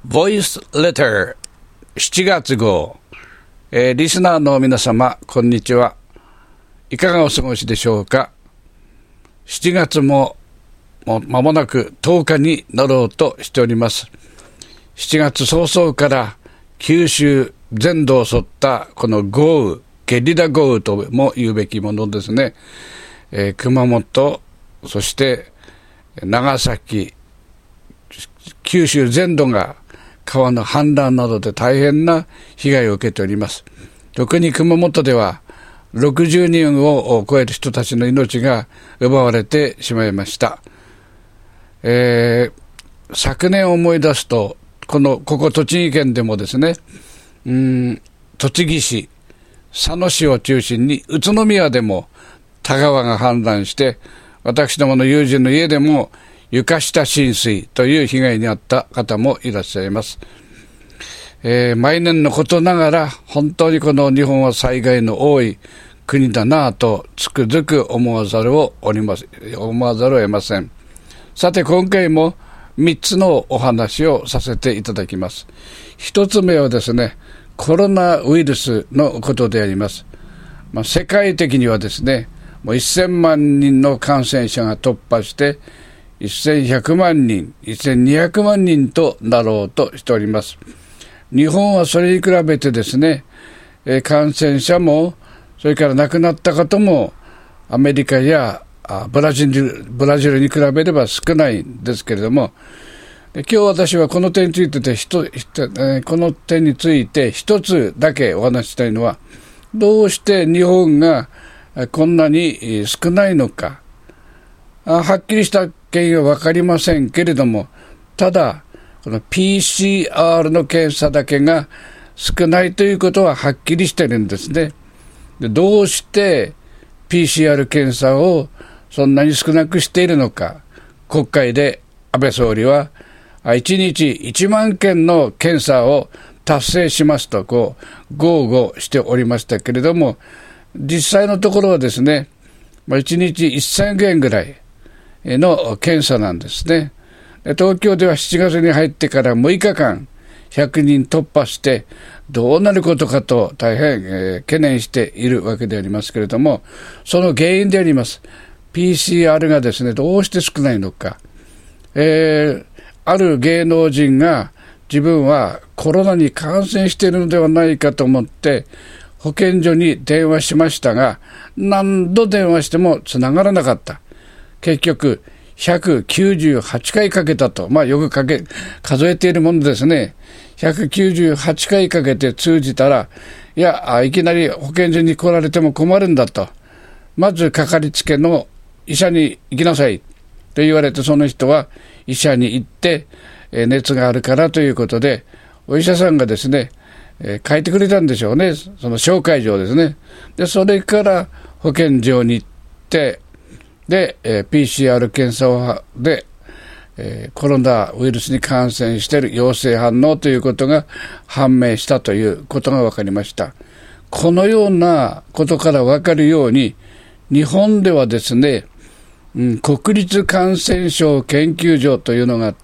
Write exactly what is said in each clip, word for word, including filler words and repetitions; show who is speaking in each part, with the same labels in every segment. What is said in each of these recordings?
Speaker 1: ボイスレターしちがつ号、えー、リスナーの皆様こんにちは。いかがお過ごしでしょうか。しちがつももう間もなくとおかになろうとしております。しちがつ早々から九州全土を襲ったこの豪雨、ゲリラ豪雨とも言うべきものですね。えー、熊本、そして長崎、九州全土が川の氾濫などで大変な被害を受けております。特に熊本ではろくじゅうにんを超える人たちの命が奪われてしまいました。えー、昨年思い出すと、このここ栃木県でもですね、うーん栃木市、佐野市を中心に宇都宮でも田川が氾濫して、私どもの友人の家でも床下浸水という被害に遭った方もいらっしゃいます。えー、毎年のことながら本当にこの日本は災害の多い国だなぁとつくづく思わざるをおります思わざるを得ません。さて今回もみっつのお話をさせていただきます。ひとつめはですね、コロナウイルスのことであります。まあ、世界的にはですね、もうせんまんにんの感染者が突破してせんひゃくまんにん、せんにひゃくまんにんとなろうとしております。日本はそれに比べてですね、えー、感染者も、それから亡くなった方も、アメリカやあブラジル、ブラジルに比べれば少ないんですけれども、今日私はこの点についてでひと、ひと、えー、この点について一つだけお話ししたいのは、どうして日本がこんなに少ないのか。あはっきりした原因は分かりませんけれども、ただこの ピーシーアール の検査だけが少ないということははっきりしてるんですね。で、どうして ピーシーアール 検査をそんなに少なくしているのか。国会で安倍総理はいちにちいちまんけんの検査を達成しますとこう豪語しておりましたけれども、実際のところはですね、いちにちせんけんぐらいの検査なんですね。東京ではしちがつに入ってからむいかかんひゃくにん突破してどうなることかと大変、えー、懸念しているわけでありますけれども、その原因であります ピーシーアール がですね、どうして少ないのか。えー、ある芸能人が自分はコロナに感染しているのではないかと思って保健所に電話しましたが、何度電話してもつながらなかった。結局ひゃくきゅうじゅうはちかいかけたと、まあよくかけ数えているものですね。ひゃくきゅうじゅうはちかいかけて通じたら、いや、いきなり保健所に来られても困るんだと。まずかかりつけの医者に行きなさいと言われて、その人は医者に行って、えー、熱があるからということで、お医者さんがですね、えー、書いてくれたんでしょうね。その紹介状ですね。で、それから保健所に行って、で、えー、ピーシーアール 検査をで、えー、コロナウイルスに感染している陽性反応ということが判明したということが分かりました。このようなことから分かるように、日本ではですね、うん、国立感染症研究所というのがあって、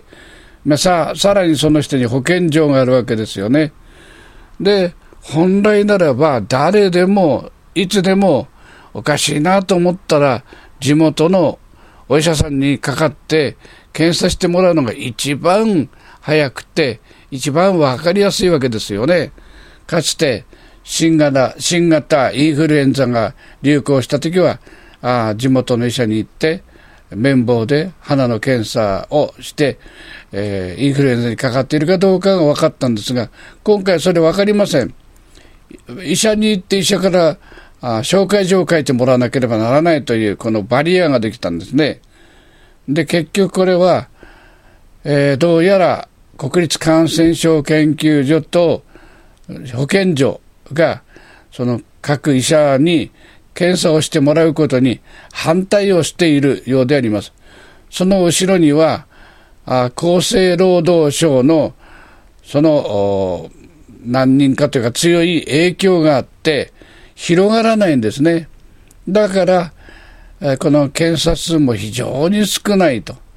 Speaker 1: まあ、さ, さらにその下に保健所があるわけですよね。で、本来ならば誰でもいつでもおかしいなと思ったら地元のお医者さんにかかって検査してもらうのが一番早くて一番わかりやすいわけですよね。かつて新型、新型インフルエンザが流行したときはあ地元の医者に行って綿棒で鼻の検査をして、えー、インフルエンザにかかっているかどうかが分かったんですが、今回それ分かりません。医者に行って医者からあ紹介状を書いてもらわなければならないというこのバリアができたんですね。で、結局これは、えー、どうやら国立感染症研究所と保健所がその各医者に検査をしてもらうことに反対をしているようであります。その後ろにはあ厚生労働省のその何人かというか強い影響があって広がらないんですね。だからこの検査数も非常に少ないと。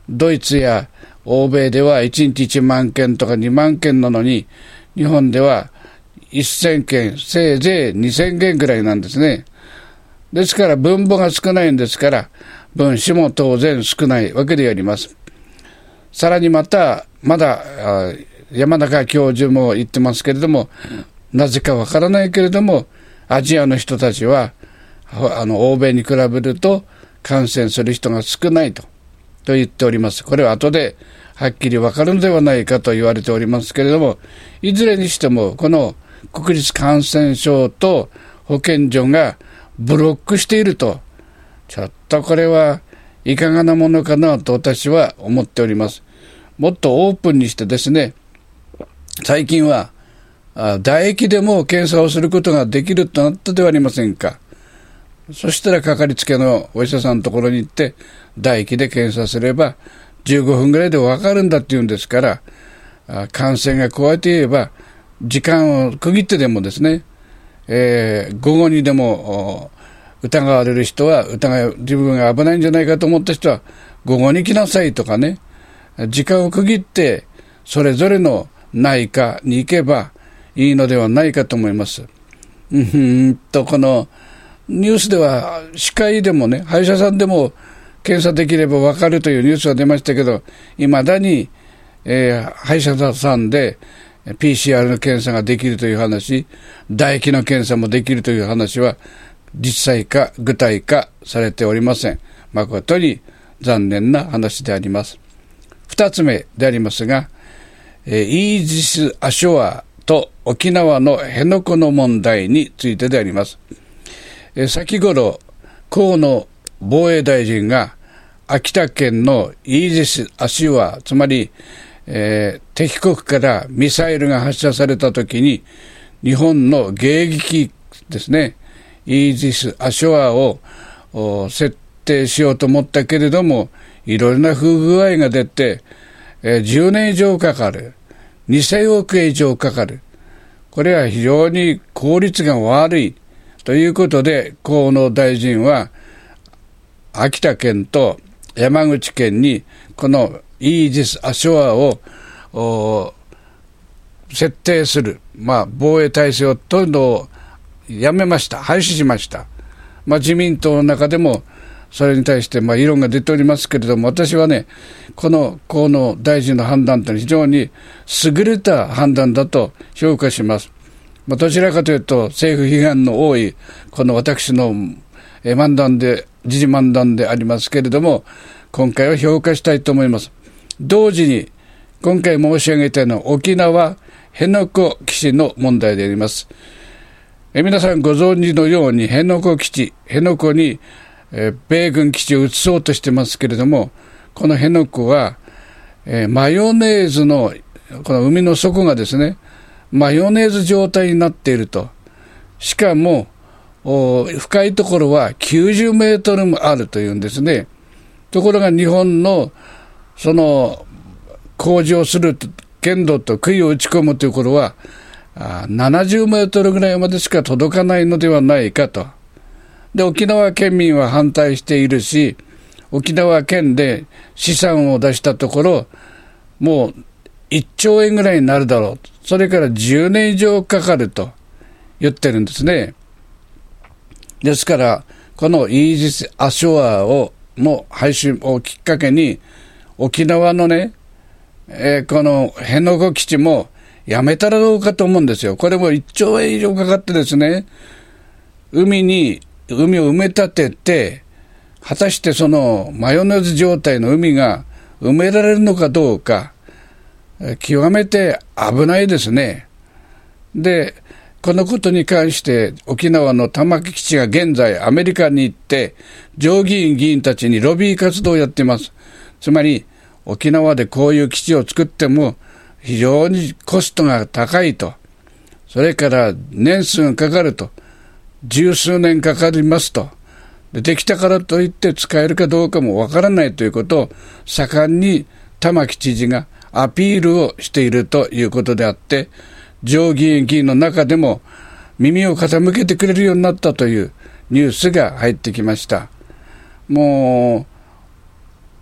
Speaker 1: ドイツや欧米ではいちにちいちまんけんとかにまんけんなのに、日本ではせんけん、せいぜいにせんけんくらいなんですね。ですから分母が少ないんですから、分子も当然少ないわけであります。さらにまた、まだ山中教授も言ってますけれども、なぜかわからないけれども、アジアの人たちは、あの、欧米に比べると感染する人が少ないと、と言っております。これは後ではっきりわかるのではないかと言われておりますけれども、いずれにしても、この国立感染症と保健所がブロックしていると、ちょっとこれはいかがなものかなと私は思っております。もっとオープンにしてですね、最近は唾液でも検査をすることができるとなったではありませんか。そしたらかかりつけのお医者さんのところに行って唾液で検査すればじゅうごふんぐらいで分かるんだっていうんですから、感染が怖いといえば時間を区切ってでもですね、えー、午後にでも疑われる人は疑い自分が危ないんじゃないかと思った人は午後に来なさいとかね、時間を区切ってそれぞれの内科に行けばいいのではないかと思います。うんとこのニュースでは歯科医でもね、歯医者さんでも検査できれば分かるというニュースが出ましたけど、いまだに、えー、歯医者さんで ピーシーアール の検査ができるという話、唾液の検査もできるという話は実際化具体化されておりません。誠に残念な話であります。二つ目でありますが、えー、イージス・アショアと沖縄の辺野古の問題についてであります。えー、先頃河野防衛大臣が秋田県のイージス・アショア、つまり、えー、敵国からミサイルが発射されたときに日本の迎撃ですね、イージス・アショアを設定しようと思ったけれども、いろいろな不具合が出て、えー、じゅうねん以上かかる。にせんおくえん以上かかる。これは非常に効率が悪い。ということで、河野大臣は、秋田県と山口県に、このイージス・アショアを設定する、まあ、防衛体制をとんどやめました。廃止しました。まあ、自民党の中でも、それに対してまあ議論が出ておりますけれども、私はね、この河野大臣の判断というのは非常に優れた判断だと評価します。まあ、どちらかというと政府批判の多いこの私の漫談で時事漫談でありますけれども、今回は評価したいと思います。同時に今回申し上げたのは沖縄辺野古基地の問題であります。え皆さんご存知のように辺野古基地、辺野古にえー、米軍基地を移そうとしてますけれども、この辺野古は、えー、マヨネーズのこの海の底がですね、マヨネーズ状態になっていると。しかも深いところはきゅうじゅうメートルもあるというんですね。ところが日本のその工事をする県土と杭を打ち込むというところはななじゅうメートルぐらいまでしか届かないのではないかと。で、沖縄県民は反対しているし、沖縄県で試算を出したところ、もういっちょうえんぐらいになるだろう。それからじゅうねん以上かかると言ってるんですね。ですから、このイージス・アショアをの廃止をきっかけに、沖縄のね、えー、この辺野古基地もやめたらどうかと思うんですよ。これもいっちょうえん以上かかってですね、海に海を埋め立てて、果たしてそのマヨネーズ状態の海が埋められるのかどうか、極めて危ないですね。で、このことに関して沖縄の玉城基地が現在アメリカに行って上議員議員たちにロビー活動をやっています。つまり沖縄でこういう基地を作っても非常にコストが高いと、それから年数がかかると、十数年かかりますと。で、できたからといって使えるかどうかもわからないということを盛んに玉城知事がアピールをしているということであって、上議院議員の中でも耳を傾けてくれるようになったというニュースが入ってきました。もう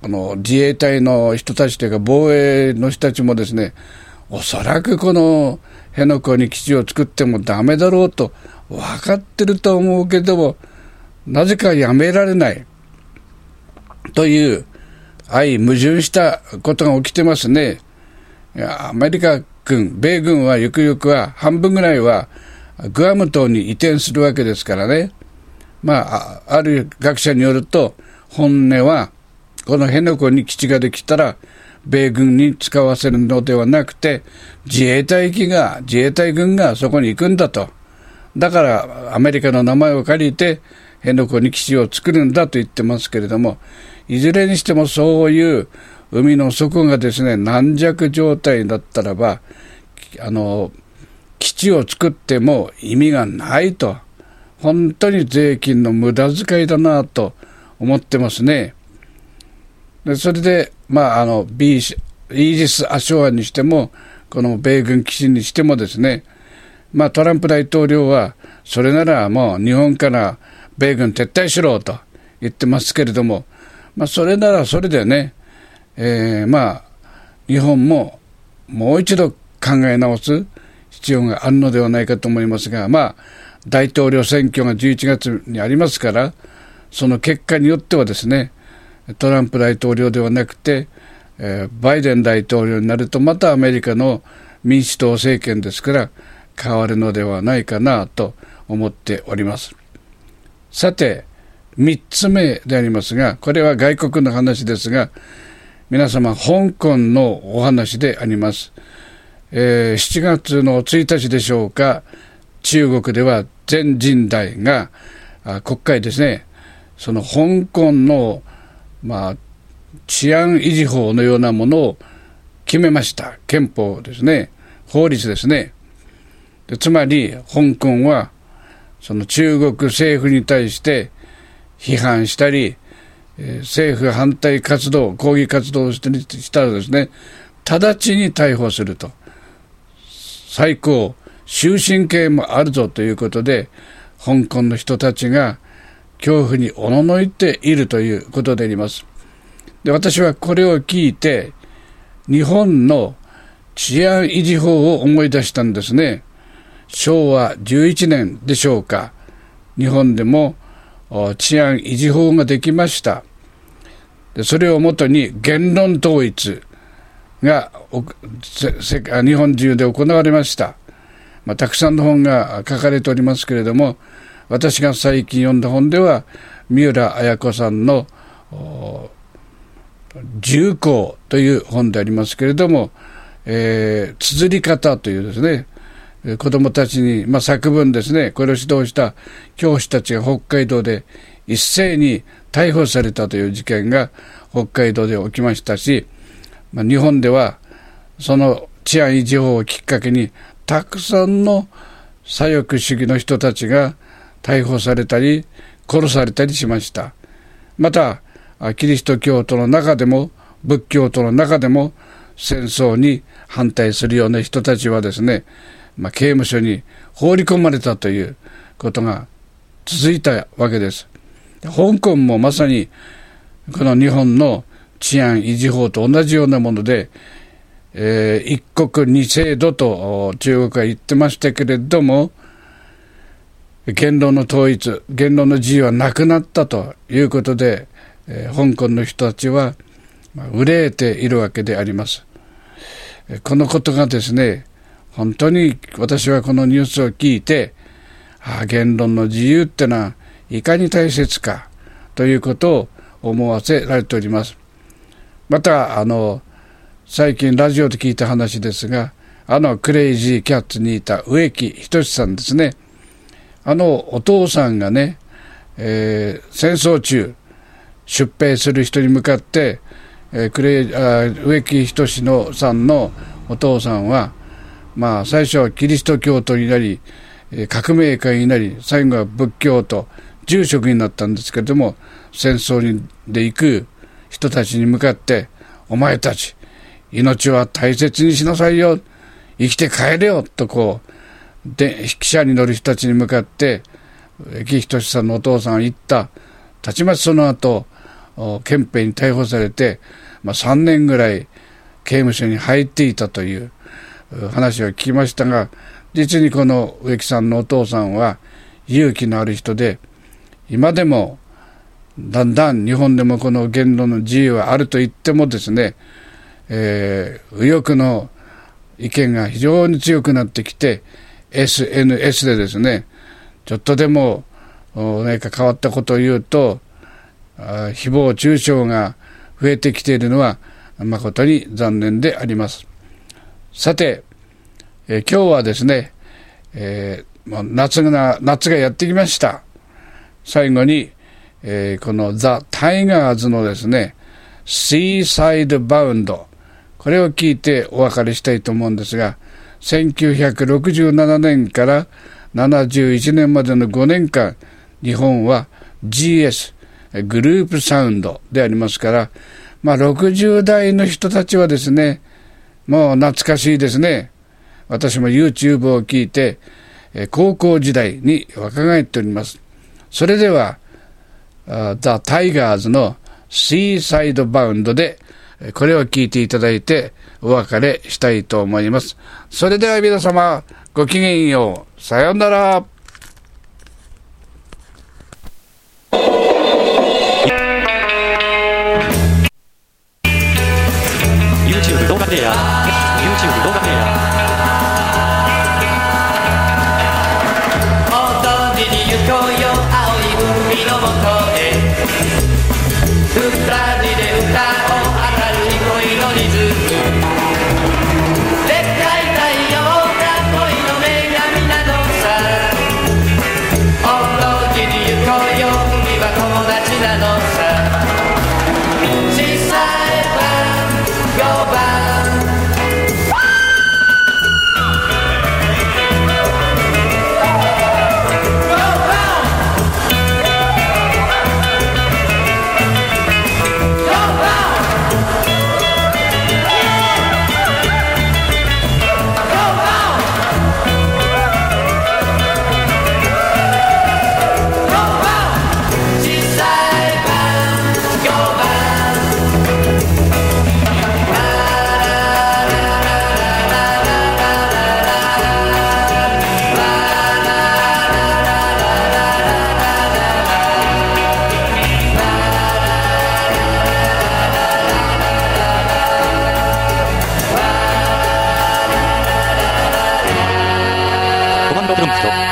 Speaker 1: この自衛隊の人たちというか防衛の人たちもですね、おそらくこの辺野古に基地を作ってもダメだろうと分かってると思うけども、なぜかやめられないという相矛盾したことが起きてますね。いや、アメリカ軍、米軍はゆくゆくは半分ぐらいはグアム島に移転するわけですからね。まあ、ある学者によると、本音はこの辺野古に基地ができたら米軍に使わせるのではなくて、自衛隊機が自衛隊軍がそこに行くんだと。だからアメリカの名前を借りて辺野古に基地を作るんだと言ってますけれども、いずれにしてもそういう海の底がですね、軟弱状態だったらば、あの基地を作っても意味がないと、本当に税金の無駄遣いだなと思ってますね。でそれで、まあ、あの B イージス・アショアにしてもこの米軍基地にしてもですね、まあ、トランプ大統領はそれならもう日本から米軍撤退しろと言ってますけれども、まあ、それならそれでね、えー、まあ日本ももう一度考え直す必要があるのではないかと思いますが、まあ大統領選挙がじゅういちがつにありますから、その結果によってはですね、トランプ大統領ではなくて、えー、バイデン大統領になるとまたアメリカの民主党政権ですから変わるのではないかなと思っております。さてみっつめでありますが、これは外国の話ですが、皆様香港のお話であります。えー、しちがつのついたちでしょうか、中国では全人代があ国会ですね、その香港の、まあ、治安維持法のようなものを決めました。憲法ですね、法律ですね。でつまり香港はその中国政府に対して批判したり、えー、政府反対活動、抗議活動をしたらですね、直ちに逮捕すると、最高終身刑もあるぞということで、香港の人たちが恐怖におののいているということであります。で、私はこれを聞いて日本の治安維持法を思い出したんですね。しょうわじゅういちねんでしょうか、日本でも治安維持法ができました。でそれをもとに言論統一が日本中で行われました。まあ、たくさんの本が書かれておりますけれども、私が最近読んだ本では三浦綾子さんの重工という本でありますけれども、えー、綴り方というですね、子どもたちに、まあ、作文ですね、これを指導した教師たちが北海道で一斉に逮捕されたという事件が北海道で起きましたし、まあ、日本ではその治安維持法をきっかけにたくさんの左翼主義の人たちが逮捕されたり殺されたりしました。またキリスト教徒の中でも仏教徒の中でも戦争に反対するような人たちはですね、まあ、刑務所に放り込まれたということが続いたわけです。香港もまさにこの日本の治安維持法と同じようなもので、えー、一国二制度と中国は言ってましたけれども、言論の統一、言論の自由はなくなったということで、えー、香港の人たちは、まあ、憂えているわけであります。このことがですね、本当に私はこのニュースを聞いて、ああ、言論の自由ってのはいかに大切かということを思わせられております。またあの最近ラジオで聞いた話ですが、あのクレイジーキャッツにいた植木仁さんですね。あのお父さんがね、えー、戦争中出兵する人に向かって、えー、クレイあ植木仁のさんのお父さんは、まあ、最初はキリスト教徒になり、えー、革命家になり、最後は仏教徒住職になったんですけれども、戦争にで行く人たちに向かって、お前たち命は大切にしなさいよ、生きて帰れよとこうで汽車に乗る人たちに向かって植木仁さんのお父さんが言った。たちまちその後憲兵に逮捕されて、まあ、さんねんぐらい刑務所に入っていたという話を聞きましたが、実にこの植木さんのお父さんは勇気のある人で、今でもだんだん日本でもこの言論の自由はあると言ってもですね、えー、右翼の意見が非常に強くなってきて、 エスエヌエス でですね、ちょっとでも何か変わったことを言うと誹謗中傷が増えてきているのは誠に残念であります。さて、えー、今日はですね、えー、もう夏が夏がやってきました。最後に、えー、このザ・タイガーズのですね、シーサイドバウンド、これを聞いてお別れしたいと思うんですが、せんきゅうひゃくろくじゅうななねんからななじゅういちねんまでのごねんかん、日本は ジーエス グループサウンドでありますから、まあろくじゅう代の人たちはですね、もう懐かしいですね。私も YouTube を聞いて高校時代に若返っております。それではザ・タイガーズのシーサイドバウンドでこれを聞いていただいてお別れしたいと思います。それでは皆様ごきげんよう。さようなら。
Speaker 2: YouTube 動画プレイヤー YouTube 動画プレイヤー踊りに行こうよ青い海のもとへ、二人で歌おう明るい恋のリズム、でっかい太陽が恋の女神なのさ、踊りに行こうよ海は友達なのさ、小さい番よんばんコマンドプロンプト